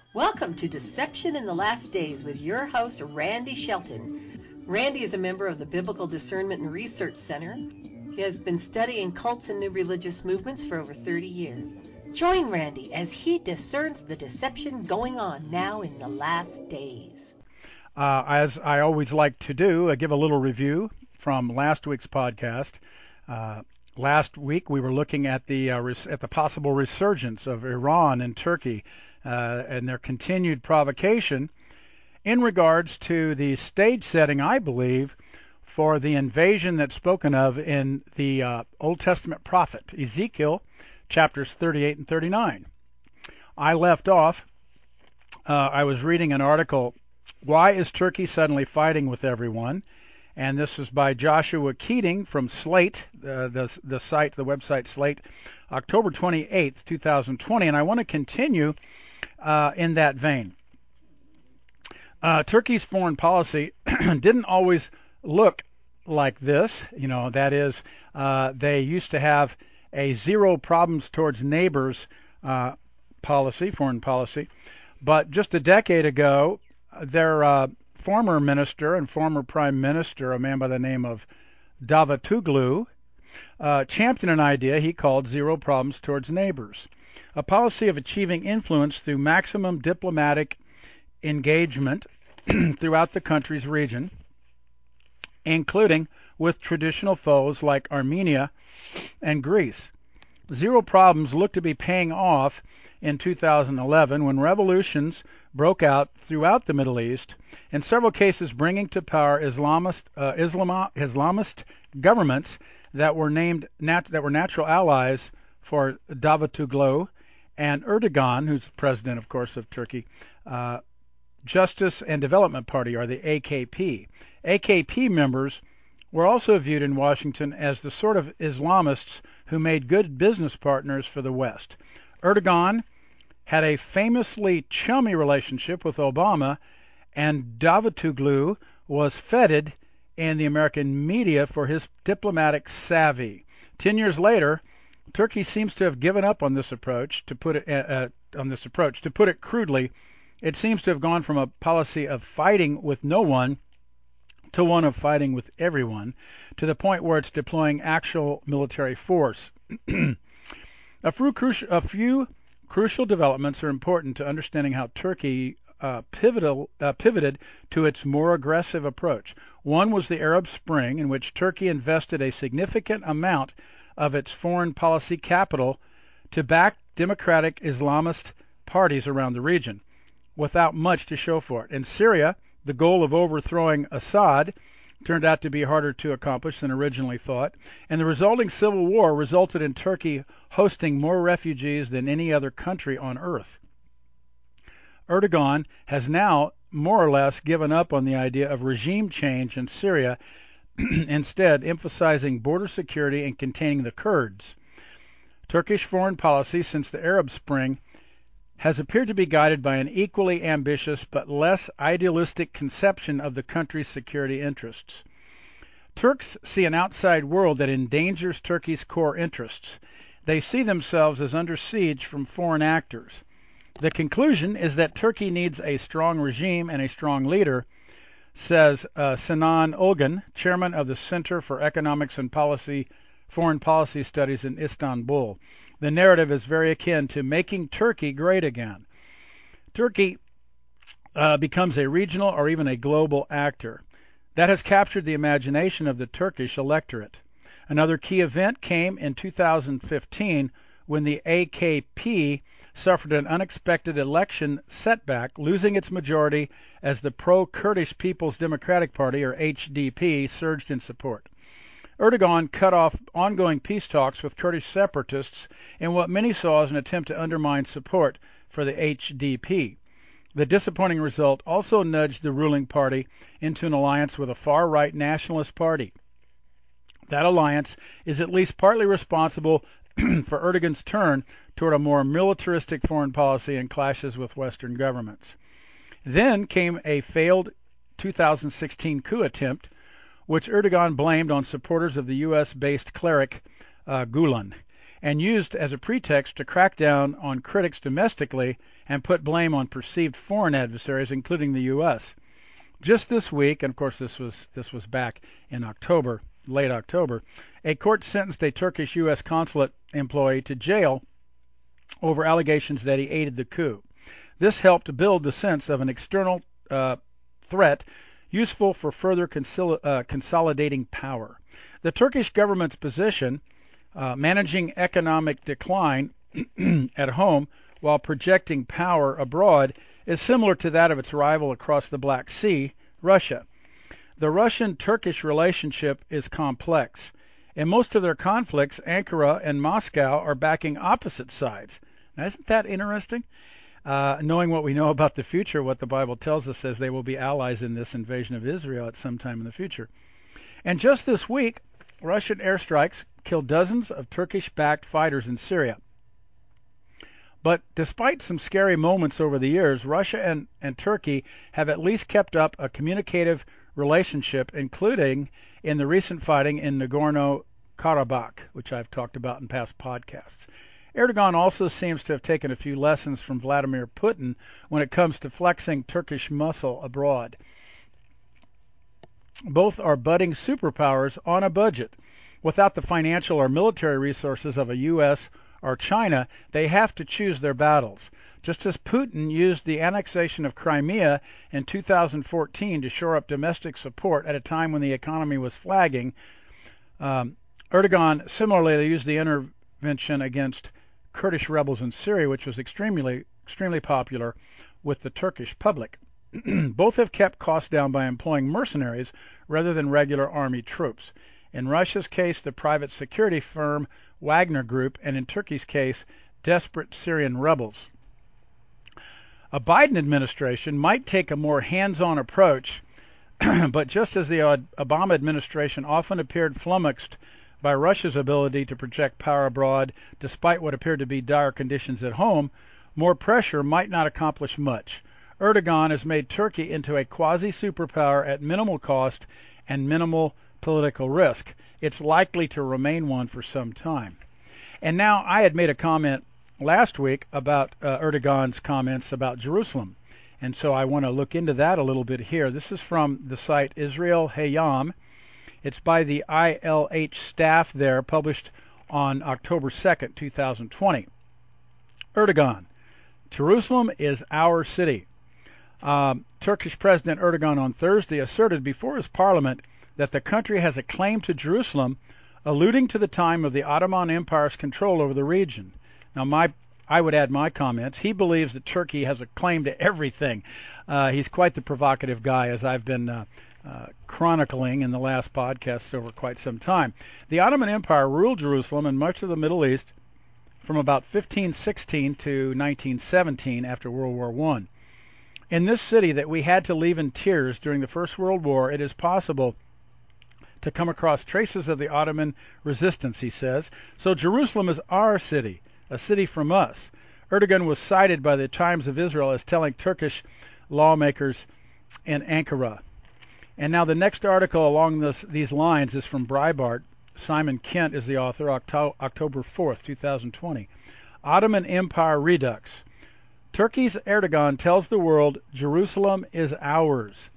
Welcome to Deception in the Last Days with your host, Randy Shelton. Randy is a member of the Biblical Discernment and Research Center. He has been studying cults and new religious movements for over 30 years. Join Randy as he discerns the deception going on now in the last days. As I always like to do, give a little review from last week's podcast. Last week we were looking at the possible resurgence of Iran and Turkey and their continued provocation in regards to the stage setting, I believe, for the invasion that's spoken of in the Old Testament prophet Ezekiel, chapters 38 and 39. I left off, I was reading an article, Why is Turkey Suddenly Fighting with Everyone? And this is by Joshua Keating from Slate, the website Slate, October 28th, 2020. And I want to continue in that vein. Turkey's foreign policy didn't always look like this. That is, they used to have a zero problems towards neighbors foreign policy. But just a decade ago, their former minister and former prime minister, a man by the name of Davutoglu, championed an idea he called zero problems towards neighbors, a policy of achieving influence through maximum diplomatic engagement throughout the country's region, including with traditional foes like Armenia and Greece. Zero problems looked to be paying off in 2011 when revolutions broke out throughout the Middle East, in several cases bringing to power Islamist governments that were natural allies for Davutoglu and Erdogan, who's president, of course, of Turkey. Justice and Development Party, or the AKP. AKP members were also viewed in Washington as the sort of Islamists who made good business partners for the West. Erdogan had a famously chummy relationship with Obama, and Davutoglu was feted in the American media for his diplomatic savvy. 10 years later, Turkey seems to have given up on this approach. To put it crudely, it seems to have gone from a policy of fighting with no one to one of fighting with everyone, to the point where it's deploying actual military force. A few crucial developments are important to understanding how Turkey pivoted to its more aggressive approach. One was the Arab Spring, in which Turkey invested a significant amount of its foreign policy capital to back democratic Islamist parties around the region, without much to show for it. In Syria, the goal of overthrowing Assad turned out to be harder to accomplish than originally thought, and the resulting civil war resulted in Turkey hosting more refugees than any other country on earth. Erdogan has now more or less given up on the idea of regime change in Syria, instead emphasizing border security and containing the Kurds. Turkish foreign policy since the Arab Spring has appeared to be guided by an equally ambitious but less idealistic conception of the country's security interests. Turks see an outside world that endangers Turkey's core interests. They see themselves as under siege from foreign actors. The conclusion is that Turkey needs a strong regime and a strong leader, says Sinan Olgun, chairman of the Center for Economics and Foreign Policy Studies in Istanbul. The narrative is very akin to making Turkey great again. Turkey becomes a regional or even a global actor. That has captured the imagination of the Turkish electorate. Another key event came in 2015 when the AKP suffered an unexpected election setback, losing its majority as the pro-Kurdish People's Democratic Party, or HDP, surged in support. Erdogan cut off ongoing peace talks with Kurdish separatists in what many saw as an attempt to undermine support for the HDP. The disappointing result also nudged the ruling party into an alliance with a far-right nationalist party. That alliance is at least partly responsible for Erdogan's turn toward a more militaristic foreign policy and clashes with Western governments. Then came a failed 2016 coup attempt, which Erdogan blamed on supporters of the U.S.-based cleric Gulen. and used as a pretext to crack down on critics domestically and put blame on perceived foreign adversaries, including the U.S. Just this week, and of course this was back in October, late October, a court sentenced a Turkish U.S. consulate employee to jail over allegations that he aided the coup. This helped build the sense of an external threat useful for further consolidating power. The Turkish government's position, managing economic decline at home while projecting power abroad, is similar to that of its rival across the Black Sea, Russia. The Russian-Turkish relationship is complex. In most of their conflicts, Ankara and Moscow are backing opposite sides. Now, isn't that interesting? Knowing what we know about the future, what the Bible tells us says they will be allies in this invasion of Israel at some time in the future. And just this week, Russian airstrikes killed dozens of Turkish-backed fighters in Syria. But despite some scary moments over the years, Russia and Turkey have at least kept up a communicative relationship, including in the recent fighting in Nagorno-Karabakh, which I've talked about in past podcasts. Erdogan also seems to have taken a few lessons from Vladimir Putin when it comes to flexing Turkish muscle abroad. Both are budding superpowers on a budget. Without the financial or military resources of a U.S. or China, they have to choose their battles. Just as Putin used the annexation of Crimea in 2014 to shore up domestic support at a time when the economy was flagging, Erdogan similarly used the intervention against Kurdish rebels in Syria, which was extremely popular with the Turkish public. Both have kept costs down by employing mercenaries rather than regular army troops. In Russia's case, the private security firm Wagner Group, and in Turkey's case, desperate Syrian rebels. A Biden administration might take a more hands-on approach, but just as the Obama administration often appeared flummoxed by Russia's ability to project power abroad despite what appeared to be dire conditions at home, more pressure might not accomplish much. Erdogan has made Turkey into a quasi-superpower at minimal cost and minimal political risk. It's likely to remain one for some time. And now, I had made a comment last week about Erdogan's comments about Jerusalem, and so I want to look into that a little bit here. This is from the site Israel Hayam. It's by the ILH staff there, published on October 2nd, 2020. Erdogan, Jerusalem is our city. Turkish President Erdogan on Thursday asserted before his parliament that the country has a claim to Jerusalem, alluding to the time of the Ottoman Empire's control over the region. Now, I would add my comments. He believes that Turkey has a claim to everything. He's quite the provocative guy, as I've been chronicling in the last podcast over quite some time. The Ottoman Empire ruled Jerusalem and much of the Middle East from about 1516 to 1917 after World War I. In this city that we had to leave in tears during the First World War, it is possible to come across traces of the Ottoman resistance, he says. So Jerusalem is our city, a city from us. Erdogan was cited by the Times of Israel as telling Turkish lawmakers in Ankara. And now the next article along these lines is from Breitbart. Simon Kent is the author, October 4th, 2020. Ottoman Empire Redux. Turkey's Erdogan tells the world Jerusalem is ours.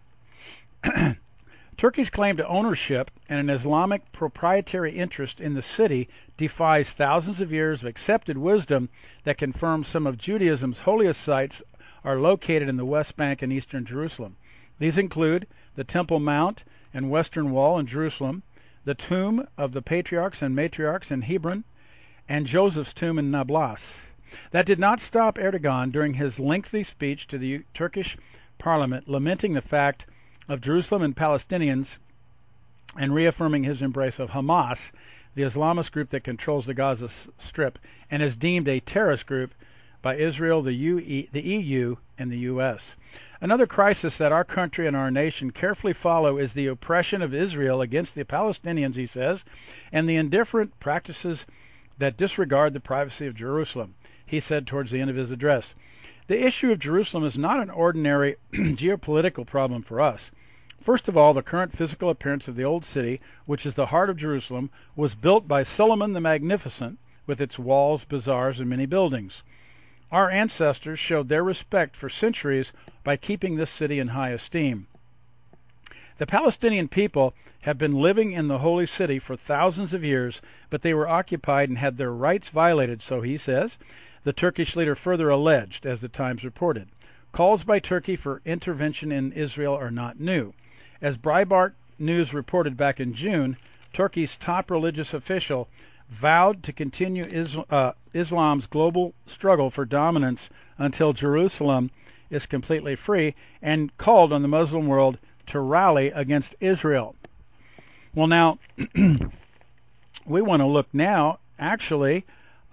Turkey's claim to ownership and an Islamic proprietary interest in the city defies thousands of years of accepted wisdom that confirms some of Judaism's holiest sites are located in the West Bank and eastern Jerusalem. These include the Temple Mount and Western Wall in Jerusalem, the tomb of the patriarchs and matriarchs in Hebron, and Joseph's tomb in Nablus. That did not stop Erdogan during his lengthy speech to the Turkish parliament, lamenting the fact of Jerusalem and Palestinians and reaffirming his embrace of Hamas, the Islamist group that controls the Gaza Strip and is deemed a terrorist group by Israel, the EU, and the U.S. Another crisis that our country and our nation carefully follow is the oppression of Israel against the Palestinians, he says, and the indifferent practices that disregard the privacy of Jerusalem, he said towards the end of his address. The issue of Jerusalem is not an ordinary geopolitical problem for us. First of all, the current physical appearance of the Old City, which is the heart of Jerusalem, was built by Solomon the Magnificent, with its walls, bazaars, and many buildings. Our ancestors showed their respect for centuries by keeping this city in high esteem. The Palestinian people have been living in the holy city for thousands of years, but they were occupied and had their rights violated, so he says. The Turkish leader further alleged, as the Times reported. Calls by Turkey for intervention in Israel are not new. As Breitbart News reported back in June, Turkey's top religious official vowed to continue Islam's global struggle for dominance until Jerusalem is completely free, and called on the Muslim world to rally against Israel. Well, now, we want to look now, actually,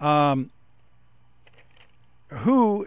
who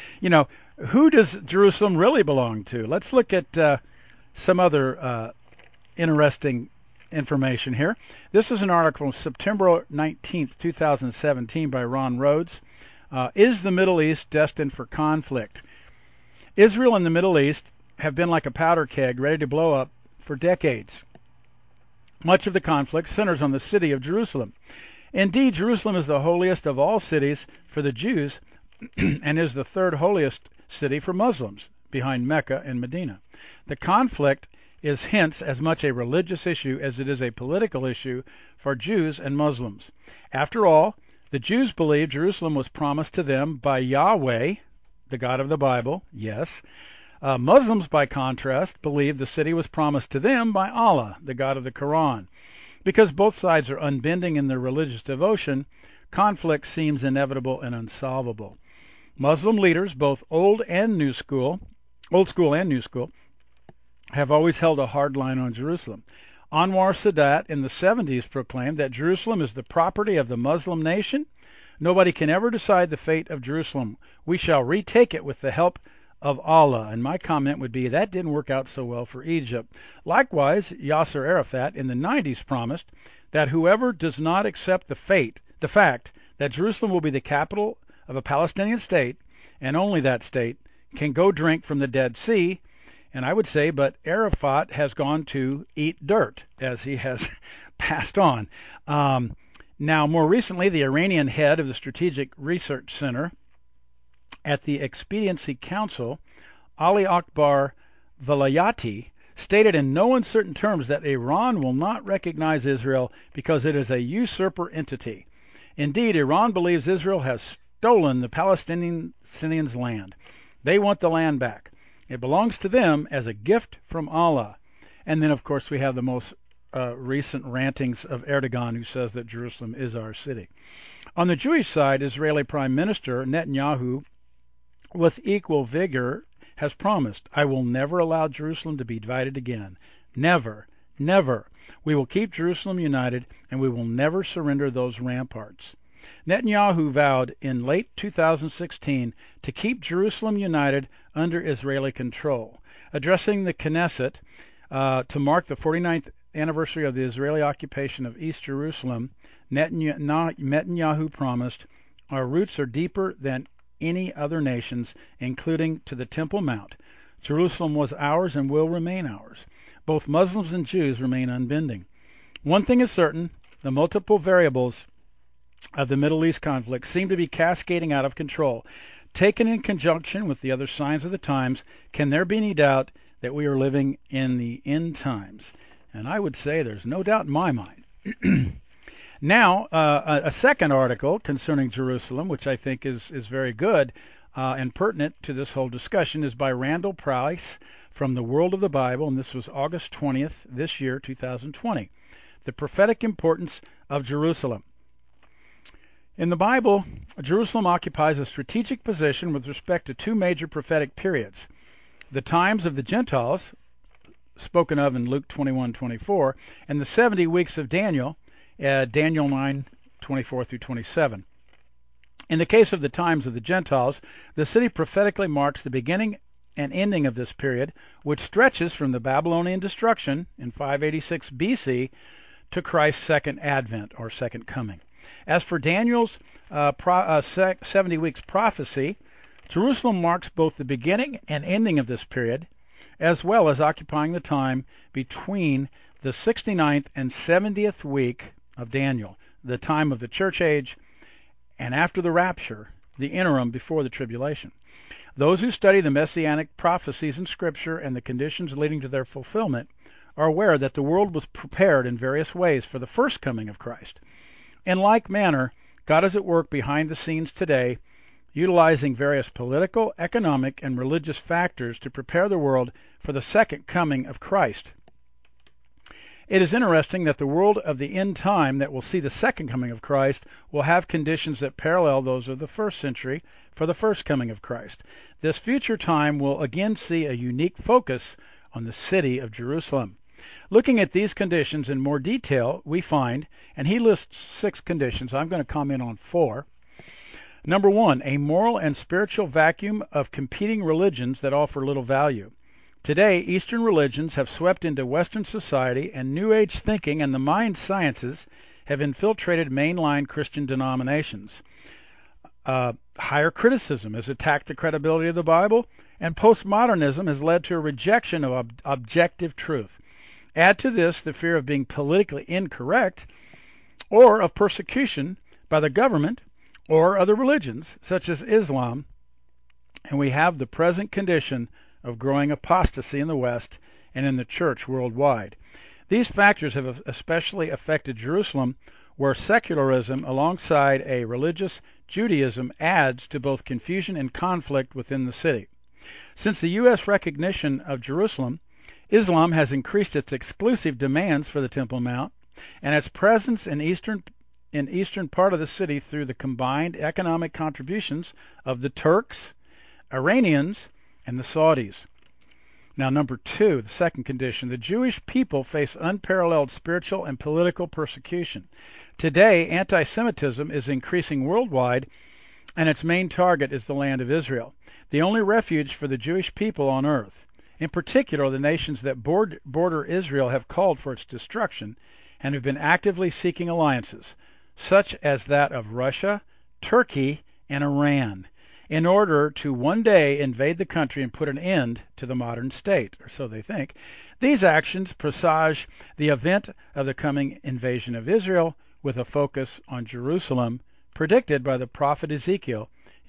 does Jerusalem really belong to? Let's look at some other interesting information here. This is an article from September 19th, 2017 by Ron Rhodes. Is the Middle East destined for conflict? Israel and the Middle East have been like a powder keg ready to blow up for decades. Much of the conflict centers on the city of Jerusalem. Indeed, Jerusalem is the holiest of all cities for the Jews and is the third holiest city for Muslims, behind Mecca and Medina. The conflict is hence as much a religious issue as it is a political issue for Jews and Muslims. After all, the Jews believe Jerusalem was promised to them by Yahweh, the God of the Bible, yes. Muslims, by contrast, believe the city was promised to them by Allah, the God of the Quran. Because both sides are unbending in their religious devotion, conflict seems inevitable and unsolvable. Muslim leaders, both old school and new school, have always held a hard line on Jerusalem. Anwar Sadat in the 70s proclaimed that Jerusalem is the property of the Muslim nation. Nobody can ever decide the fate of Jerusalem. We shall retake it with the help of Allah. And my comment would be that didn't work out so well for Egypt. Likewise, Yasser Arafat in the 90s promised that whoever does not accept the fact that Jerusalem will be the capital of a Palestinian state, and only that state, can go drink from the Dead Sea. And I would say, but Arafat has gone to eat dirt, as he has passed on. Now, more recently, the Iranian head of the Strategic Research Center at the Expediency Council, Ali Akbar Velayati, stated in no uncertain terms that Iran will not recognize Israel because it is a usurper entity. Indeed, Iran believes Israel has stolen the Palestinians' land. They want the land back. It belongs to them as a gift from Allah. And then, of course, we have the most recent rantings of Erdogan, who says that Jerusalem is our city. On the Jewish side, Israeli Prime Minister Netanyahu, with equal vigor, has promised, I will never allow Jerusalem to be divided again. Never, never. We will keep Jerusalem united, and we will never surrender those ramparts. Netanyahu vowed in late 2016 to keep Jerusalem united under Israeli control. Addressing the Knesset to mark the 49th anniversary of the Israeli occupation of East Jerusalem, Netanyahu promised, our roots are deeper than any other nation's, including to the Temple Mount. Jerusalem was ours and will remain ours. Both Muslims and Jews remain unbending. One thing is certain, the multiple variables of the Middle East conflict seem to be cascading out of control. Taken in conjunction with the other signs of the times, can there be any doubt that we are living in the end times? And I would say there's no doubt in my mind. Now, a second article concerning Jerusalem, which I think is very good and pertinent to this whole discussion, is by Randall Price from the World of the Bible, and this was August 20th this year, 2020. The prophetic importance of Jerusalem. In the Bible, Jerusalem occupies a strategic position with respect to two major prophetic periods. The times of the Gentiles, spoken of in Luke 21:24, and the 70 weeks of Daniel, Daniel 9:24 through 27. In the case of the times of the Gentiles, the city prophetically marks the beginning and ending of this period, which stretches from the Babylonian destruction in 586 BC to Christ's second advent, or second coming. As for Daniel's 70 weeks prophecy, Jerusalem marks both the beginning and ending of this period, as well as occupying the time between the 69th and 70th week of Daniel, the time of the church age, and after the rapture, the interim before the tribulation. Those who study the messianic prophecies in Scripture and the conditions leading to their fulfillment are aware that the world was prepared in various ways for the first coming of Christ. In like manner, God is at work behind the scenes today, utilizing various political, economic, and religious factors to prepare the world for the second coming of Christ. It is interesting that the world of the end time that will see the second coming of Christ will have conditions that parallel those of the first century for the first coming of Christ. This future time will again see a unique focus on the city of Jerusalem. Looking at these conditions in more detail, we find, and he lists 6 conditions, I'm going to comment on 4. Number 1, a moral and spiritual vacuum of competing religions that offer little value. Today, Eastern religions have swept into Western society, and New Age thinking and the mind sciences have infiltrated mainline Christian denominations. Higher criticism has attacked the credibility of the Bible, and postmodernism has led to a rejection of objective truth. Add to this the fear of being politically incorrect or of persecution by the government or other religions, such as Islam, and we have the present condition of growing apostasy in the West and in the church worldwide. These factors have especially affected Jerusalem, where secularism alongside a religious Judaism adds to both confusion and conflict within the city. Since the U.S. recognition of Jerusalem, Islam has increased its exclusive demands for the Temple Mount and its presence in eastern part of the city through the combined economic contributions of the Turks, Iranians, and the Saudis. Now, number 2, the second condition, the Jewish people face unparalleled spiritual and political persecution. Today, anti-Semitism is increasing worldwide, and its main target is the land of Israel, the only refuge for the Jewish people on earth. In particular, the nations that border Israel have called for its destruction and have been actively seeking alliances, such as that of Russia, Turkey, and Iran, in order to one day invade the country and put an end to the modern state, or so they think. These actions presage the event of the coming invasion of Israel with a focus on Jerusalem, predicted by the prophet Ezekiel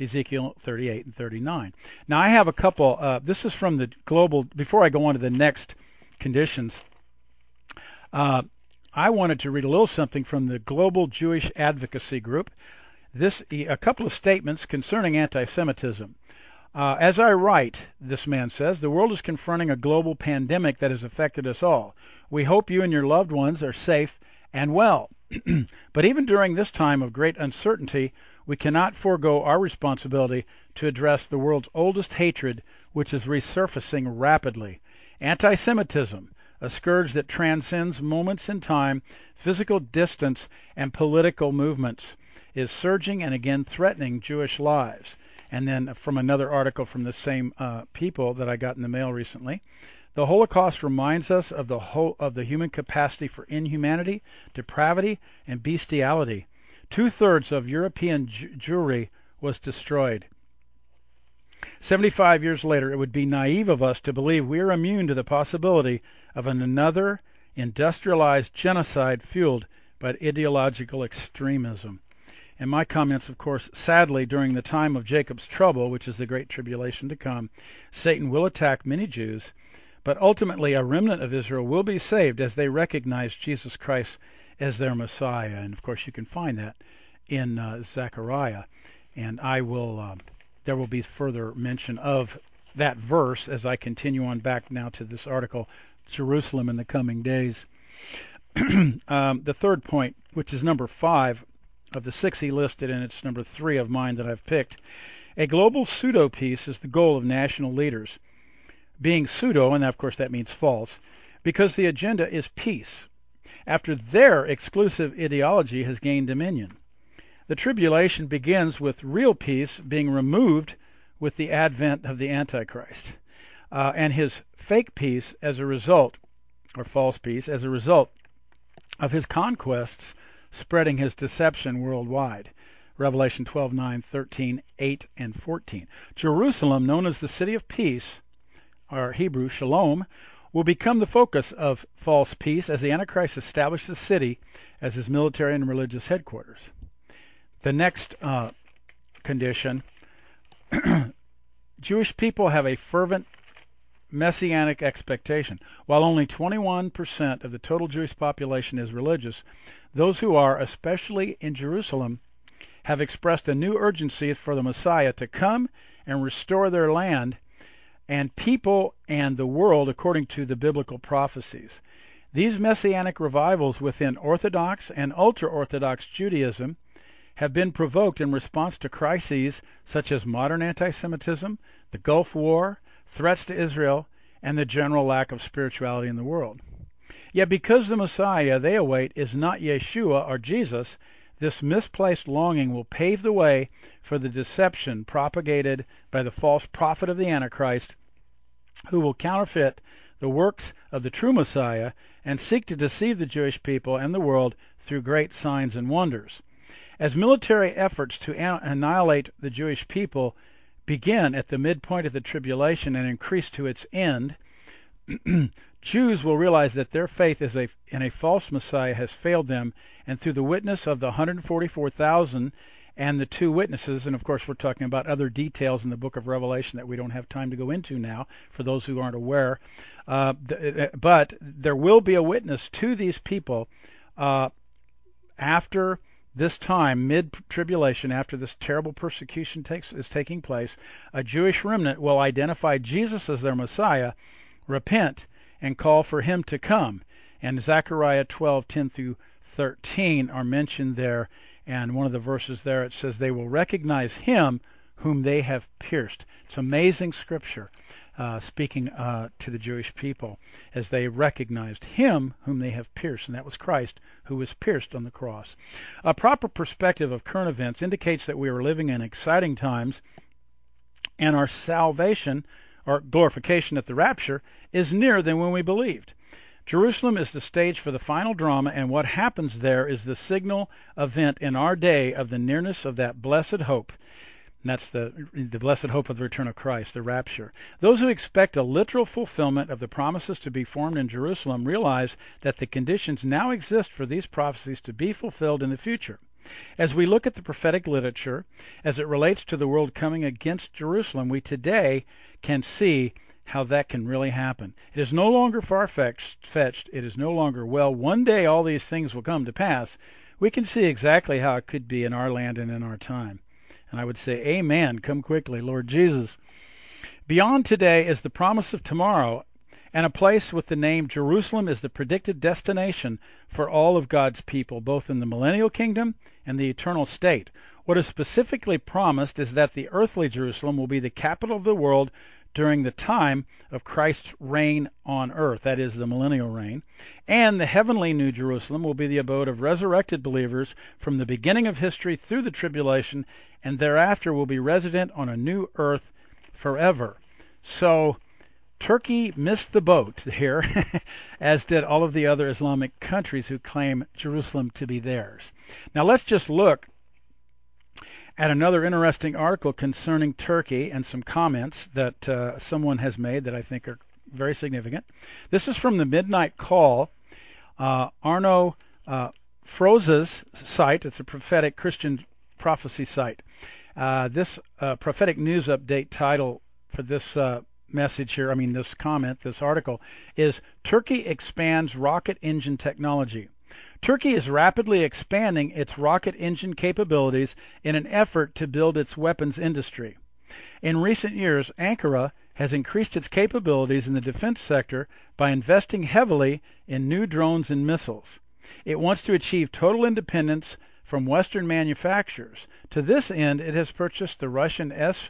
38 and 39. Now I have a couple, this is from the global, before I go on to the next conditions, I wanted to read a little something from the Global Jewish Advocacy Group. A couple of statements concerning anti-Semitism. As I write, this man says, the world is confronting a global pandemic that has affected us all. We hope you and your loved ones are safe and well. But even during this time of great uncertainty, we cannot forego our responsibility to address the world's oldest hatred, which is resurfacing rapidly. Anti-Semitism, a scourge that transcends moments in time, physical distance, and political movements, is surging and again threatening Jewish lives. And then from another article from the same people that I got in the mail recently, the Holocaust reminds us of the human capacity for inhumanity, depravity, and bestiality. 2/3 of European Jewry was destroyed. 75 years later, it would be naive of us to believe we are immune to the possibility of another industrialized genocide fueled by ideological extremism. And my comments, of course, sadly, during the time of Jacob's trouble, which is the great tribulation to come, Satan will attack many Jews, but ultimately a remnant of Israel will be saved as they recognize Jesus Christ as their Messiah. And of course, you can find that in Zechariah. And there will be further mention of that verse as I continue on back now to this article, Jerusalem in the coming days. The third point, which is number 5 of the 6 he listed, and it's number 3 of mine that I've picked. A global pseudo-peace is the goal of national leaders. Being pseudo, and of course that means false, because the agenda is peace, after their exclusive ideology has gained dominion. The tribulation begins with real peace being removed with the advent of the Antichrist, and his fake peace as a result, or false peace, as a result of his conquests spreading his deception worldwide. Revelation 12:9, 13, 8, and 14. Jerusalem, known as the City of Peace, or Hebrew Shalom, will become the focus of false peace as the Antichrist establishes the city as his military and religious headquarters. The next condition, Jewish people have a fervent messianic expectation. While only 21% of the total Jewish population is religious, those who are, especially in Jerusalem, have expressed a new urgency for the Messiah to come and restore their land and people and the world according to the biblical prophecies. These messianic revivals within Orthodox and ultra-Orthodox Judaism have been provoked in response to crises such as modern anti-Semitism, the Gulf War, threats to Israel, and the general lack of spirituality in the world. Yet because the Messiah they await is not Yeshua or Jesus, this misplaced longing will pave the way for the deception propagated by the false prophet of the Antichrist, who will counterfeit the works of the true Messiah and seek to deceive the Jewish people and the world through great signs and wonders. As military efforts to annihilate the Jewish people begin at the midpoint of the tribulation and increase to its end, Jews will realize that their faith in a false Messiah has failed them, and through the witness of the 144,000 and the two witnesses, and of course we're talking about other details in the book of Revelation that we don't have time to go into now for those who aren't aware, but there will be a witness to these people after this time, mid-tribulation, after this terrible persecution is taking place. A Jewish remnant will identify Jesus as their Messiah, repent, and call for him to come. And Zechariah 12:10 through 13 are mentioned there, and one of the verses there, it says, they will recognize him whom they have pierced. It's amazing scripture speaking to the Jewish people as they recognized him whom they have pierced, and that was Christ who was pierced on the cross. A proper perspective of current events indicates that we are living in exciting times, and our salvation, or glorification at the rapture, is nearer than when we believed. Jerusalem is the stage for the final drama, and what happens there is the signal event in our day of the nearness of that blessed hope. And that's the blessed hope of the return of Christ, the rapture. Those who expect a literal fulfillment of the promises to be formed in Jerusalem realize that the conditions now exist for these prophecies to be fulfilled in the future. As we look at the prophetic literature as it relates to the world coming against Jerusalem, we today can see how that can really happen. It is no longer far-fetched. It is no longer, well, one day all these things will come to pass. We can see exactly how it could be in our land and in our time. And I would say, amen, come quickly, Lord Jesus. Beyond today is the promise of tomorrow, and a place with the name Jerusalem is the predicted destination for all of God's people, both in the millennial kingdom and the eternal state. What is specifically promised is that the earthly Jerusalem will be the capital of the world during the time of Christ's reign on earth, that is, the millennial reign, and the heavenly New Jerusalem will be the abode of resurrected believers from the beginning of history through the tribulation, and thereafter will be resident on a new earth forever. So Turkey missed the boat here, as did all of the other Islamic countries who claim Jerusalem to be theirs. Now let's just look at another interesting article concerning Turkey and some comments that someone has made that I think are very significant. This is from the Midnight Call, Arno Froza's site. It's a prophetic Christian prophecy site. This prophetic news update title for this message here, this comment, this article, is Turkey expands rocket engine technology. Turkey is rapidly expanding its rocket engine capabilities in an effort to build its weapons industry. In recent years, Ankara has increased its capabilities in the defense sector by investing heavily in new drones and missiles. It wants to achieve total independence from Western manufacturers. To this end, it has purchased the Russian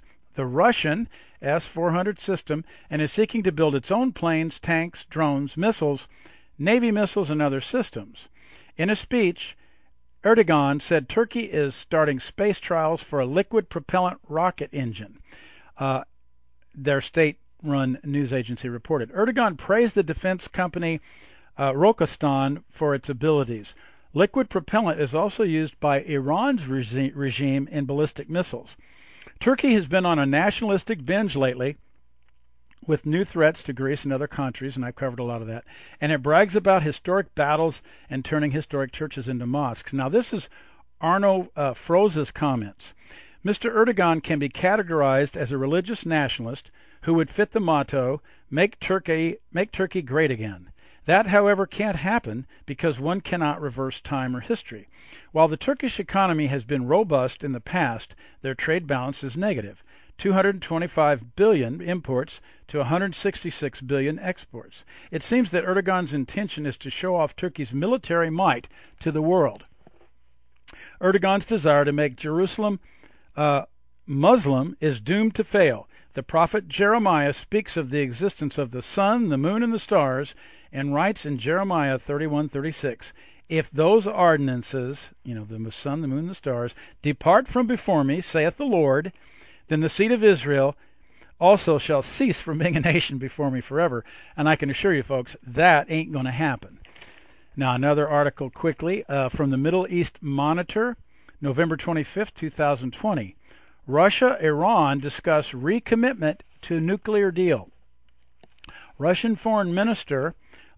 S-400 system and is seeking to build its own planes, tanks, drones, missiles, Navy missiles, and other systems. In a speech, Erdogan said Turkey is starting space trials for a liquid propellant rocket engine. Their state-run news agency reported. Erdogan praised the defense company Roketsan for its abilities. Liquid propellant is also used by Iran's regime in ballistic missiles. Turkey has been on a nationalistic binge lately with new threats to Greece and other countries, and I've covered a lot of that, and it brags about historic battles and turning historic churches into mosques. Now, this is Arno Froza's comments. Mr. Erdogan can be categorized as a religious nationalist who would fit the motto, make Turkey great again. That, however, can't happen because one cannot reverse time or history. While the Turkish economy has been robust in the past, their trade balance is negative. 225 billion imports to 166 billion exports. It seems that Erdogan's intention is to show off Turkey's military might to the world. Erdogan's desire to make Jerusalem Muslim is doomed to fail. The prophet Jeremiah speaks of the existence of the sun, the moon, and the stars, and writes in Jeremiah 31:36, if those ordinances, the sun, the moon, and the stars, depart from before me, saith the Lord, then the seed of Israel also shall cease from being a nation before me forever. And I can assure you, folks, that ain't going to happen. Now, another article quickly from the Middle East Monitor, November 25th, 2020. Russia, Iran discuss recommitment to nuclear deal. Russian Foreign Minister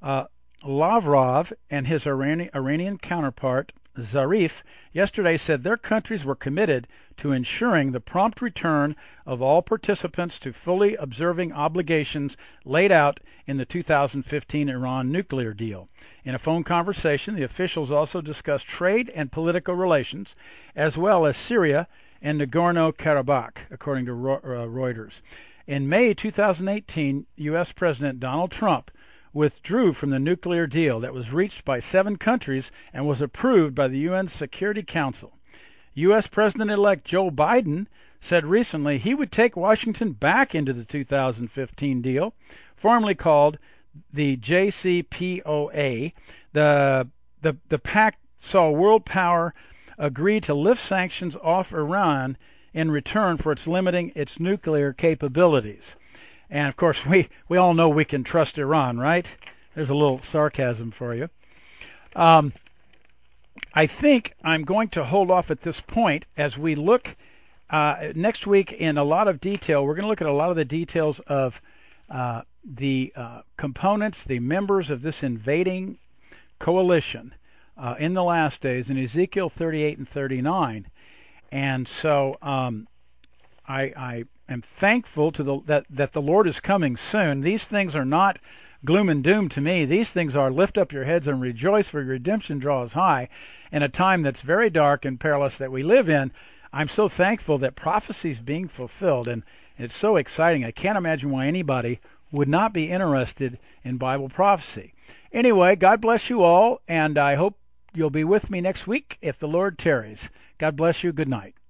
Lavrov and his Iranian counterpart Zarif yesterday said their countries were committed to ensuring the prompt return of all participants to fully observing obligations laid out in the 2015 Iran nuclear deal. In a phone conversation, the officials also discussed trade and political relations, as well as Syria and Nagorno-Karabakh, according to Reuters. In May 2018, U.S. President Donald Trump withdrew from the nuclear deal that was reached by 7 countries and was approved by the UN Security Council. U.S. President-elect Joe Biden said recently he would take Washington back into the 2015 deal, formerly called the JCPOA. The pact saw world power agree to lift sanctions off Iran in return for its limiting its nuclear capabilities. And, of course, we all know we can trust Iran, right? There's a little sarcasm for you. I think I'm going to hold off at this point as we look next week in a lot of detail. We're going to look at a lot of the details of the components, the members of this invading coalition in the last days in Ezekiel 38 and 39. And so I am thankful to that the Lord is coming soon. These things are not gloom and doom to me. These things are lift up your heads and rejoice, for your redemption draws high. In a time that's very dark and perilous that we live in, I'm so thankful that prophecy is being fulfilled, and it's so exciting. I can't imagine why anybody would not be interested in Bible prophecy. Anyway, God bless you all, and I hope you'll be with me next week if the Lord tarries. God bless you. Good night.